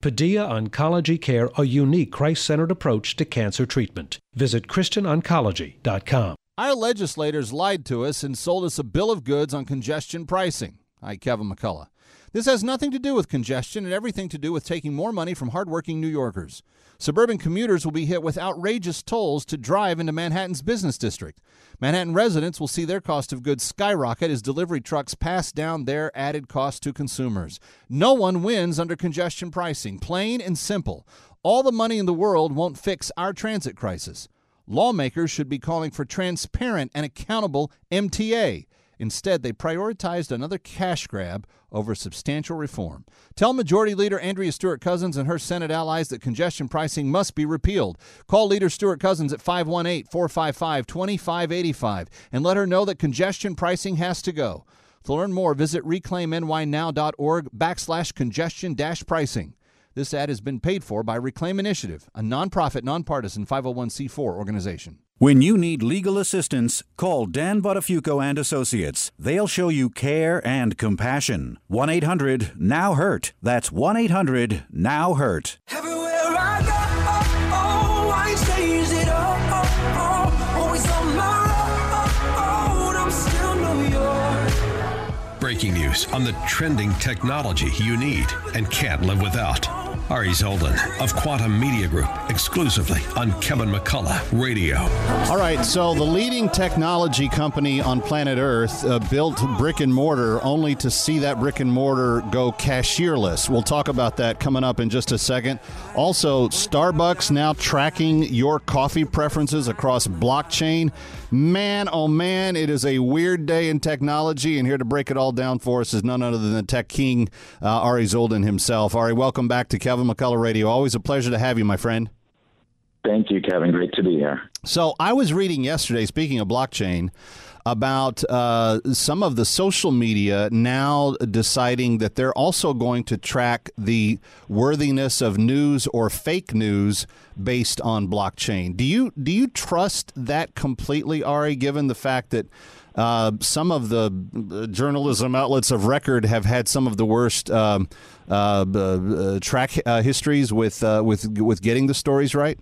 Padilla Oncology Care, a unique Christ-centered approach to cancer treatment. Visit Christian Oncology dot com. Our legislators lied to us and sold us a bill of goods on congestion pricing. Hi, Kevin McCullough. This has nothing to do with congestion and everything to do with taking more money from hardworking New Yorkers. Suburban commuters will be hit with outrageous tolls to drive into Manhattan's business district. Manhattan residents will see their cost of goods skyrocket as delivery trucks pass down their added cost to consumers. No one wins under congestion pricing, plain and simple. All the money in the world won't fix our transit crisis. Lawmakers should be calling for transparent and accountable M T A. Instead, they prioritized another cash grab over substantial reform. Tell Majority Leader Andrea Stewart-Cousins and her Senate allies that congestion pricing must be repealed. Call Leader Stewart-Cousins at five one eight, four five five, two five eight five and let her know that congestion pricing has to go. To learn more, visit reclaim n y now dot org backslash congestion dash pricing. This ad has been paid for by Reclaim Initiative, a nonprofit, nonpartisan five oh one c four organization. When you need legal assistance, call Dan Buttafuoco and Associates. They'll show you care and compassion. one eight hundred now hurt. That's one eight hundred now hurt. Everywhere I go, oh, I change it up, oh, oh, always on my road, I'm still New York. Breaking news on the trending technology you need and can't live without. Ari Zoldan of Quantum Media Group, exclusively on Kevin McCullough Radio. All right, so the leading technology company on planet Earth uh, built brick and mortar only to see that brick and mortar go cashierless. We'll talk about that coming up in just a second. Also, Starbucks now tracking your coffee preferences across blockchain. Man, oh man, it is a weird day in technology, and here to break it all down for us is none other than the tech king, uh, Ari Zoldan himself. Ari, welcome back to Kevin McCullough Radio. Always a pleasure to have you, my friend. Thank you, Kevin. Great to be here. So I was reading yesterday, speaking of blockchain, about uh, some of the social media now deciding that they're also going to track the worthiness of news or fake news based on blockchain. Do you do you trust that completely, Ari, given the fact that uh, some of the journalism outlets of record have had some of the worst um, uh, uh, track uh, histories with uh, with with getting the stories right?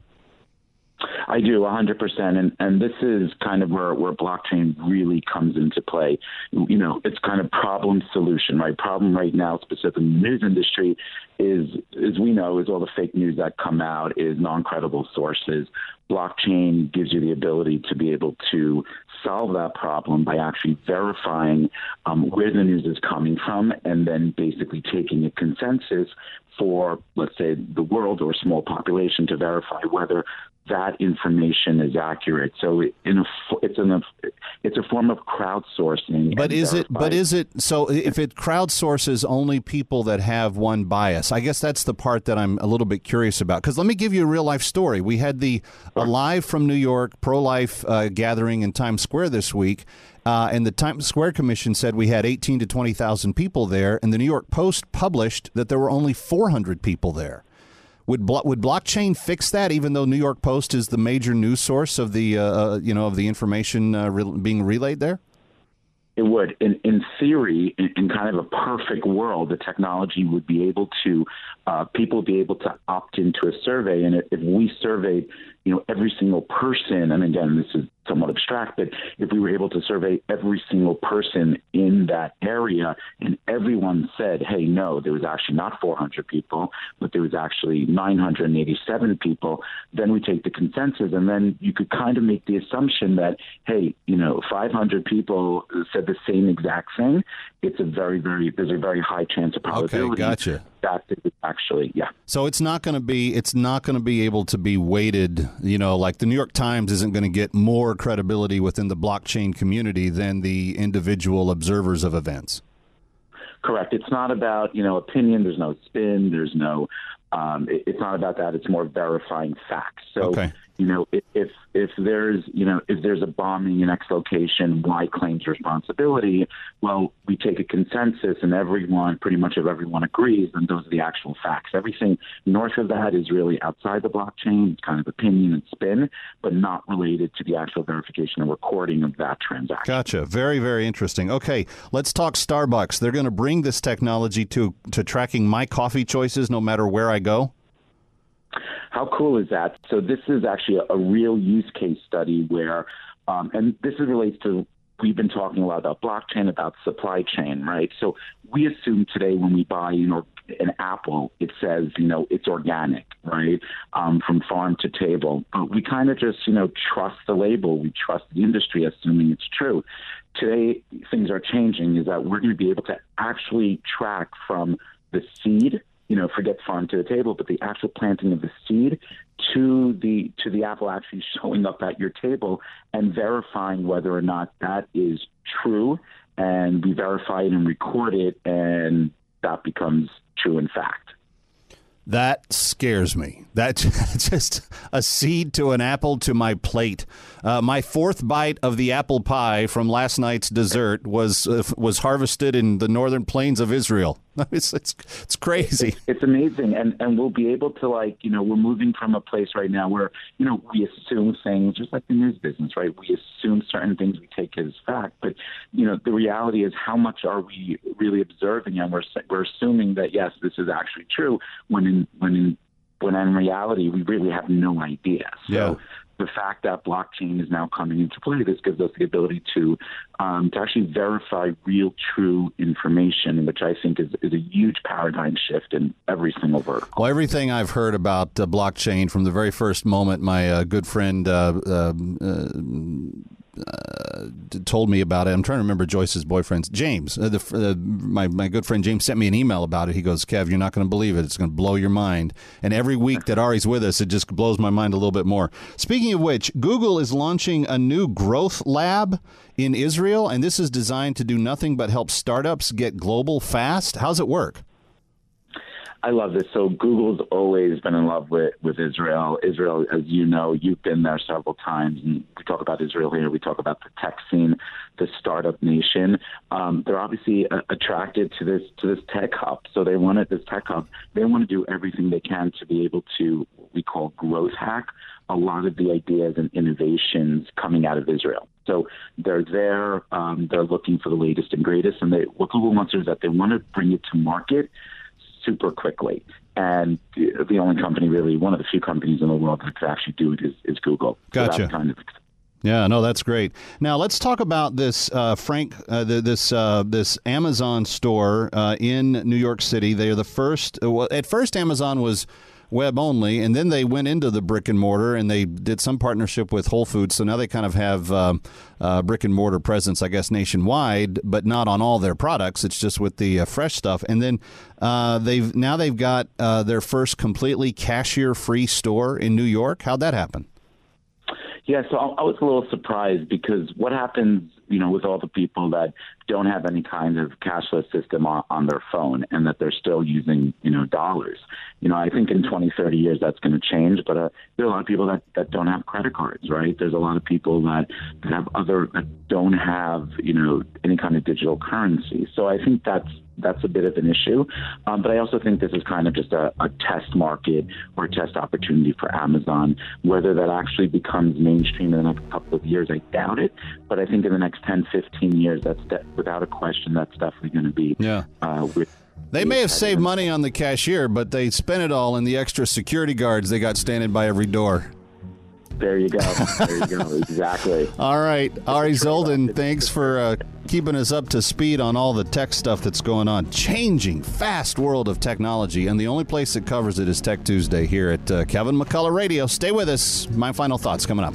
I do, one hundred percent. And, and this is kind of where, where blockchain really comes into play. You know, it's kind of problem solution, right? Problem right now, specifically in the news industry, is, as we know, is all the fake news that come out, is non-credible sources. Blockchain gives you the ability to be able to solve that problem by actually verifying um, where the news is coming from and then basically taking a consensus for, let's say, the world or a small population to verify whether that information is accurate. So in a, it's an, it's a form of crowdsourcing. But is it? But is it? So if it crowdsources only people that have one bias, I guess that's the part that I'm a little bit curious about. Because let me give you a real life story. We had the Alive from New York pro-life uh, gathering in Times Square this week. Uh, and the Times Square Commission said we had eighteen to twenty thousand people there, and the New York Post published that there were only four hundred people there. Would blo- would blockchain fix that? Even though New York Post is the major news source of the uh, you know of the information uh, re- being relayed there? It would. In, in theory, in, in kind of a perfect world, the technology would be able to, uh, people would be able to opt into a survey. And if we surveyed, you know, every single person, and again, this is somewhat abstract, but if we were able to survey every single person in that area and everyone said, hey, no, there was actually not four hundred people, but there was actually nine hundred eighty-seven people, then we take the consensus. And then you could kind of make the assumption that, hey, you know, five hundred people said the same exact thing. It's a very, very, there's a very high chance of probability. Okay, gotcha. That is actually, yeah. So it's not going to be, it's not going to be able to be weighted, you know, like the New York Times isn't going to get more credibility within the blockchain community than the individual observers of events. Correct. It's not about, you know, opinion. There's no spin. There's no, um, it, it's not about that. It's more verifying facts. So, okay. you know, if, if, if there's, you know, if there's a bombing in X location, Y claims responsibility, well, we take a consensus and everyone, pretty much if everyone agrees, then those are the actual facts. Everything north of that is really outside the blockchain. It's kind of opinion and spin, but not related to the actual verification and recording of that transaction. Gotcha. Very, very interesting. Okay, let's talk Starbucks. They're going to bring this technology to, to tracking my coffee choices no matter where I go? How cool is that? So this is actually a, a real use case study where, um, and this relates to, we've been talking a lot about blockchain, about supply chain, right? So we assume today when we buy, you know, an apple, it says, you know, it's organic, right, um, from farm to table. But we kind of just, you know, trust the label. We trust the industry, assuming it's true. Today, things are changing, is that we're going to be able to actually track from the seed, you know, forget farm to the table, but the actual planting of the seed to the to the apple actually showing up at your table and verifying whether or not that is true. And we verify it and record it, and that becomes true in fact. That scares me. That's just a seed to an apple to my plate. Uh, my fourth bite of the apple pie from last night's dessert was uh, was harvested in the northern plains of Israel. It's it's, it's crazy. It's, it's amazing, and and we'll be able to, like, you know, we're moving from a place right now where, you know, we assume things, just like the news business, right? We assume certain things we take as fact, but, you know, the reality is how much are we really observing, and we're we're assuming that yes, this is actually true, when in when in when in reality we really have no idea. So yeah. The fact that blockchain is now coming into play, this gives us the ability to um, to actually verify real, true information, which I think is, is a huge paradigm shift in every single vertical. Well, everything I've heard about uh, blockchain from the very first moment, my uh, good friend uh, uh, uh, uh, told me about it. I'm trying to remember Joyce's boyfriend, James. Uh, the, uh, my my good friend James sent me an email about it. He goes, "Kev, you're not going to believe it. It's going to blow your mind." And every week that Ari's with us, it just blows my mind a little bit more. Speaking of which, Google is launching a new growth lab in Israel, and this is designed to do nothing but help startups get global fast. How's it work? I love this. So Google's always been in love with, with Israel. Israel, as you know, you've been there several times. And we talk about Israel here. We talk about the tech scene, the startup nation. Um, they're obviously uh, attracted to this to this tech hub. So they want it, this tech hub. They want to do everything they can to be able to, what we call, growth hack a lot of the ideas and innovations coming out of Israel. So they're there. Um, they're looking for the latest and greatest. And they, what Google wants is that they want to bring it to market super quickly. And the, the only company, really, one of the few companies in the world that could actually do it is, is Google. Gotcha. So that's kind of Yeah, no, that's great. Now let's talk about this, uh, Frank. Uh, the, this uh, this Amazon store uh, in New York City. They are the first. Uh, well, at first, Amazon was web only, and then they went into the brick and mortar, and they did some partnership with Whole Foods. So now they kind of have uh, uh, brick and mortar presence, I guess, nationwide, but not on all their products. It's just with the uh, fresh stuff. And then uh, they've now they've got uh, their first completely cashier-free store in New York. How'd that happen? Yeah, so I was a little surprised because what happens, you know, with all the people that don't have any kind of cashless system on, on their phone and that they're still using, you know, dollars. You know, I think in twenty, thirty years that's going to change, but uh, there are a lot of people that, that don't have credit cards, right? There's a lot of people that, that have other, that don't have, you know, any kind of digital currency. So I think that's, that's a bit of an issue. Um, but I also think this is kind of just a, a test market or a test opportunity for Amazon. Whether that actually becomes mainstream in the next couple of years, I doubt it. But I think in the next ten, fifteen years, that's de- without a question, that's definitely going to be. Yeah. Uh, with They may have saved money on the cashier, but they spent it all in the extra security guards they got standing by every door. There you go. There you go. Exactly. All right. Ari Zoldan, thanks for uh, keeping us up to speed on all the tech stuff that's going on. Changing, fast world of technology. And the only place that covers it is Tech Tuesday here at uh, Kevin McCullough Radio. Stay with us. My final thoughts coming up.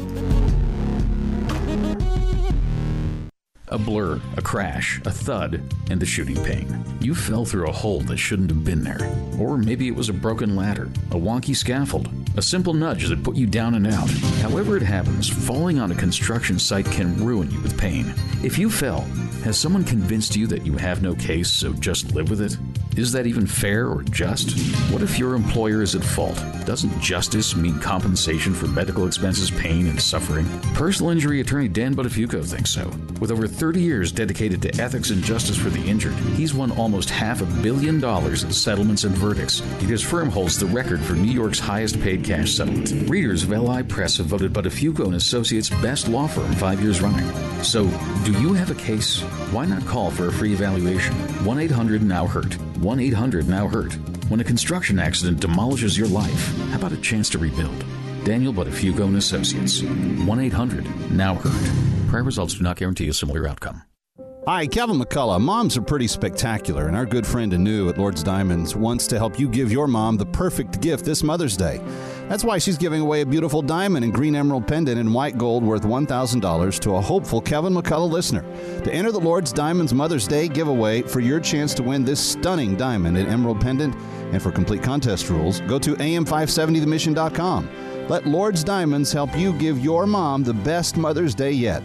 A blur, a crash, a thud, and the shooting pain. You fell through a hole that shouldn't have been there. Or maybe it was a broken ladder, a wonky scaffold, a simple nudge that put you down and out. However it happens, falling on a construction site can ruin you with pain. If you fell, has someone convinced you that you have no case, so just live with it? Is that even fair or just? What if your employer is at fault? Doesn't justice mean compensation for medical expenses, pain, and suffering? Personal injury attorney Dan Buttafuoco thinks so. With over thirty years dedicated to ethics and justice for the injured, he's won almost half a billion dollars in settlements and verdicts. His firm holds the record for New York's highest paid cash settlement. Readers of L I Press have voted Buttafuoco and Associates best law firm five years running. So, do you have a case? Why not call for a free evaluation? one eight hundred now hurt. one eight hundred now hurt. When a construction accident demolishes your life, how about a chance to rebuild? Daniel Buttafuoco and Associates. one eight hundred now hurt. Prior results do not guarantee a similar outcome. Hi, Kevin McCullough. Moms are pretty spectacular, and our good friend Anu at Lord's Diamonds wants to help you give your mom the perfect gift this Mother's Day. That's why she's giving away a beautiful diamond and green emerald pendant in white gold worth one thousand dollars to a hopeful Kevin McCullough listener. To enter the Lord's Diamonds Mother's Day giveaway for your chance to win this stunning diamond and emerald pendant, and for complete contest rules, go to A M five seventy the mission dot com. Let Lord's Diamonds help you give your mom the best Mother's Day yet.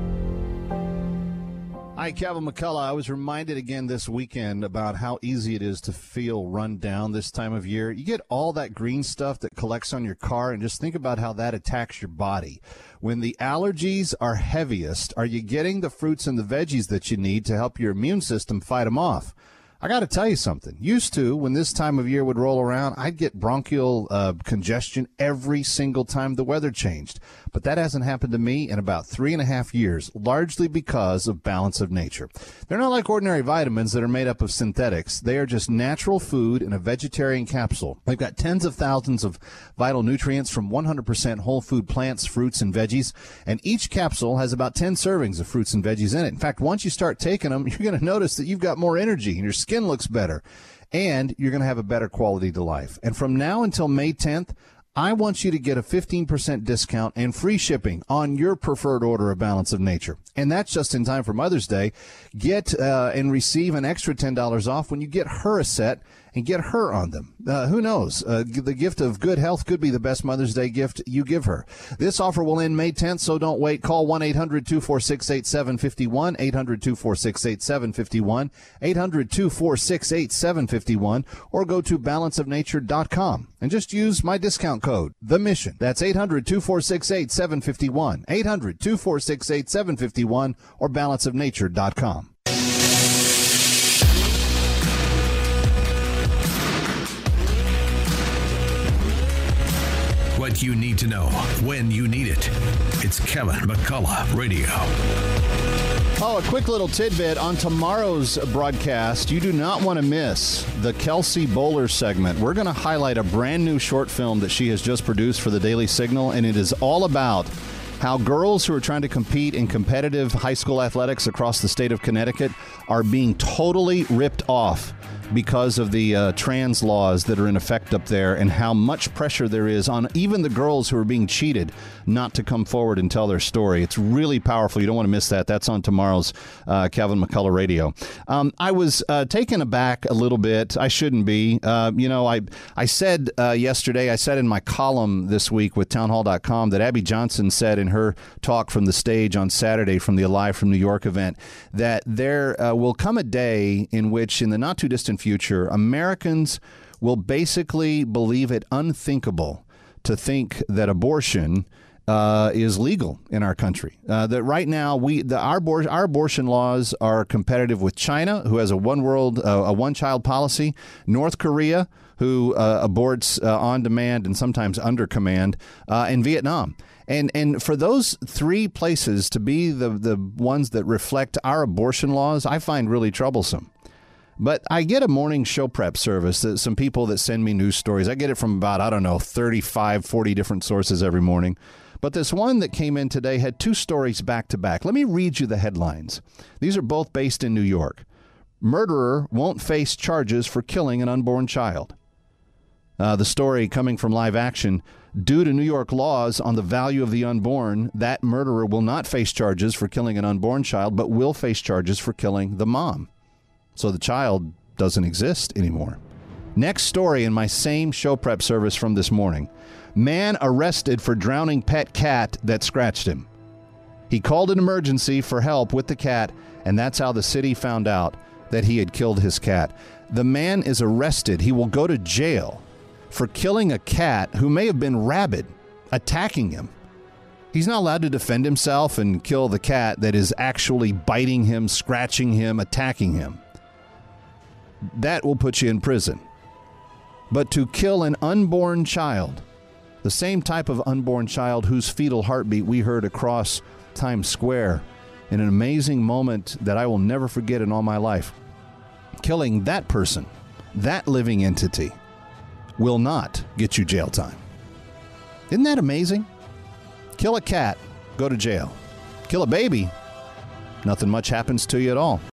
Hi, Kevin McCullough. I was reminded again this weekend about how easy it is to feel run down this time of year. You get all that green stuff that collects on your car, and just think about how that attacks your body. When the allergies are heaviest, are you getting the fruits and the veggies that you need to help your immune system fight them off? I got to tell you something. Used to, when this time of year would roll around, I'd get bronchial uh, congestion every single time the weather changed. But that hasn't happened to me in about three and a half years, largely because of Balance of Nature. They're not like ordinary vitamins that are made up of synthetics. They are just natural food in a vegetarian capsule. They've got tens of thousands of vital nutrients from one hundred percent whole food plants, fruits, and veggies. And each capsule has about ten servings of fruits and veggies in it. In fact, once you start taking them, you're going to notice that you've got more energy and your skin looks better, and you're going to have a better quality to life. And from now until May tenth, I want you to get a fifteen percent discount and free shipping on your preferred order of Balance of Nature. And that's just in time for Mother's Day. Get uh, and receive an extra ten dollars off when you get her a set and get her on them. Uh, who knows? Uh, the gift of good health could be the best Mother's Day gift you give her. This offer will end May tenth, so don't wait. Call one eight hundred two four six eight seven five one, eight hundred two four six eight seven five one, eight hundred two four six eight seven five one, or go to balance of nature dot com and just use my discount code, The Mission. That's eight hundred two four six eight seven five one, eight hundred two four six eight seven five one, or balance of nature dot com. What you need to know when you need it. It's Kevin McCullough Radio. Oh, a quick little tidbit on tomorrow's broadcast. You do not want to miss the Kelsey Bowler segment. We're going to highlight a brand new short film that she has just produced for the Daily Signal, and it is all about how girls who are trying to compete in competitive high school athletics across the state of Connecticut are being totally ripped off because of the uh, trans laws that are in effect up there, and how much pressure there is on even the girls who are being cheated not to come forward and tell their story. It's really powerful. You don't want to miss that. That's on tomorrow's uh, Kevin McCullough Radio. Um, I was uh, taken aback a little bit. I shouldn't be. Uh, you know, I I said uh, yesterday, I said in my column this week with townhall dot com that Abby Johnson said in her talk from the stage on Saturday from the Alive from New York event that there uh, will come a day in which, in the not too distant future, Americans will basically believe it unthinkable to think that abortion uh, is legal in our country. Uh, that right now we the our, abor- our abortion laws are competitive with China, who has a one world, uh, a one child policy, North Korea, who uh, aborts uh, on demand and sometimes under command, uh, and Vietnam. And and for those three places to be the, the ones that reflect our abortion laws, I find really troublesome. But I get a morning show prep service, that some people that send me news stories. I get it from about, I don't know, thirty-five, forty different sources every morning. But this one that came in today had two stories back to back. Let me read you the headlines. These are both based in New York. Murderer won't face charges for killing an unborn child. Uh, the story coming from Live Action. Due to New York laws on the value of the unborn, that murderer will not face charges for killing an unborn child, but will face charges for killing the mom. So the child doesn't exist anymore. Next story in my same show prep service from this morning. Man arrested for drowning pet cat that scratched him. He called an emergency for help with the cat, and that's how the city found out that he had killed his cat. The man is arrested. He will go to jail for killing a cat who may have been rabid, attacking him. He's not allowed to defend himself and kill the cat that is actually biting him, scratching him, attacking him. That will put you in prison. But to kill an unborn child, the same type of unborn child whose fetal heartbeat we heard across Times Square in an amazing moment that I will never forget in all my life. killing that person, that living entity, will not get you jail time. Isn't that amazing? Kill a cat, go to jail. Kill a baby, nothing much happens to you at all.